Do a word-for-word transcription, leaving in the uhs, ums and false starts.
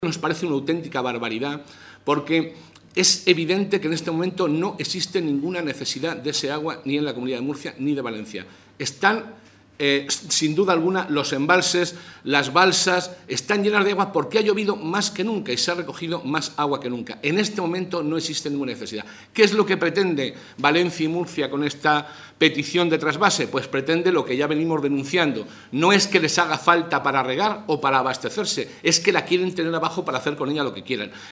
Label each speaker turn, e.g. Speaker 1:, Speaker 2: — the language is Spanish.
Speaker 1: Nos parece una auténtica barbaridad porque es evidente que en este momento no existe ninguna necesidad de ese agua ni en la Comunidad de Murcia ni de Valencia. Están, eh, sin duda alguna, los embalses, las balsas, están llenas de agua porque ha llovido más que nunca y se ha recogido más agua que nunca. En este momento no existe ninguna necesidad. ¿Qué es lo que pretende Valencia y Murcia con esta petición de trasvase? Pues pretende lo que ya venimos denunciando. No es que les haga falta para regar o para abastecerse, es que la quieren tener abajo para hacer con ella lo que quieran.